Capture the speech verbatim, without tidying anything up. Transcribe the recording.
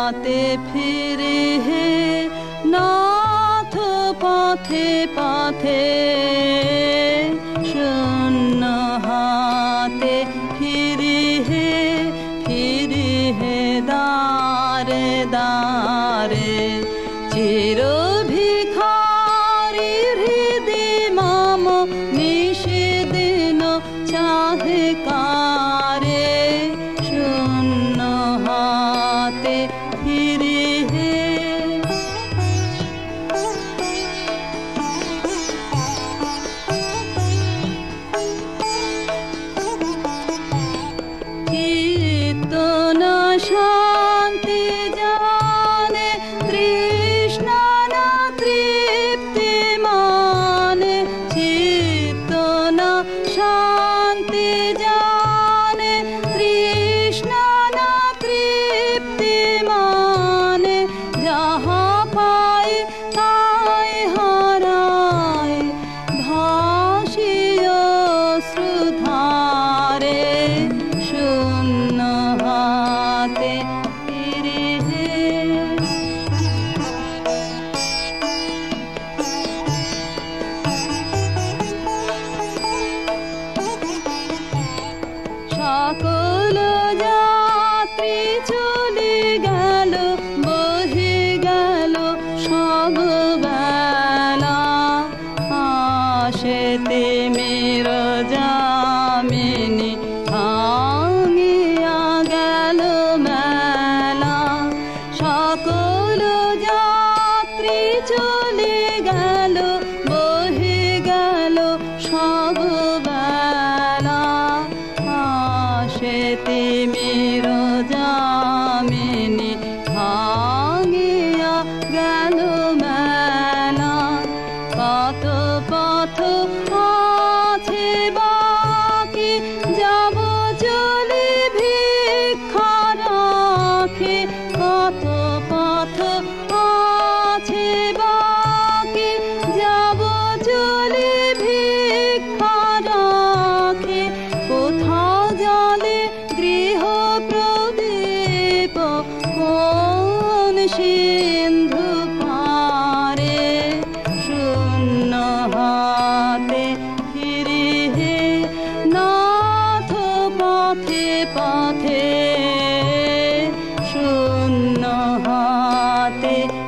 হাতে ফিরে হে নাথ পথে পথে শূন্য হাতে ফিরে হে ফিরে হে দারে দারে চির ভিখারি হৃদি মম নিষেদিন চাহে কারে শূন্য হাতে ফিরে হে চেতনা শান্তি জানে তৃষ্ণা না তৃপ্তি মানে চেতনা শান্তি জানে তৃষ্ণা না তৃপ্তি মানে যাহা পায় তাই হারায় ভাসিয় শ্রুধারে শূন্য হাতে ফিরে হে সকল যাত্রী চলে গেল বহে গেল সব বেলা আসেতে মের যামিনী ভাঙিয়া গেল মেলা সকল যাত্রী চলে গেল বহে গেল সব বেলা আসেতে মের যামিনী ভাঙিয়া গেল মেলা কত পথ আছে বাকি যাব চলে ভিক্ষা রাখে কত পথ আছে বাকি যাব চলে ভিক্ষা রাখে কোথাও জলে গৃহ প্রদীপ কোন সিন্ধু পারে শূন্য হাতে ফিরে হে নাথ পথে পথে শূন্য হাতে